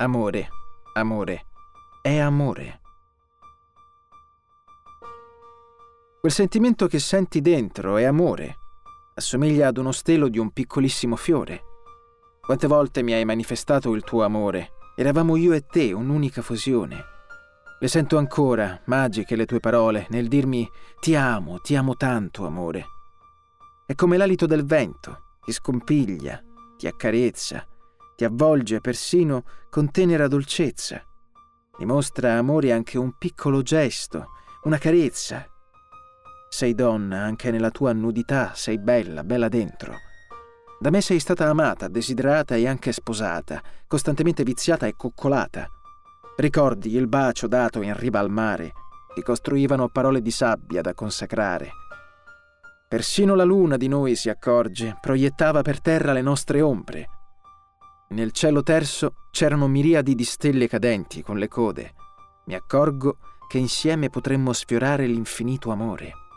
Amore, amore, è amore. Quel sentimento che senti dentro è amore. Assomiglia ad uno stelo di un piccolissimo fiore. Quante volte mi hai manifestato il tuo amore? Eravamo io e te, un'unica fusione. Le sento ancora, magiche le tue parole, nel dirmi ti amo tanto, amore. È come l'alito del vento, ti scompiglia, ti accarezza, ti avvolge persino con tenera dolcezza. Dimostra amore anche un piccolo gesto, una carezza. Sei donna, anche nella tua nudità sei bella, bella dentro. Da me sei stata amata, desiderata e anche sposata, costantemente viziata e coccolata. Ricordi il bacio dato in riva al mare, che costruivano parole di sabbia da consacrare. Persino la luna di noi si accorge, proiettava per terra le nostre ombre. Nel cielo terzo c'erano miriadi di stelle cadenti con le code. Mi accorgo che insieme potremmo sfiorare l'infinito amore.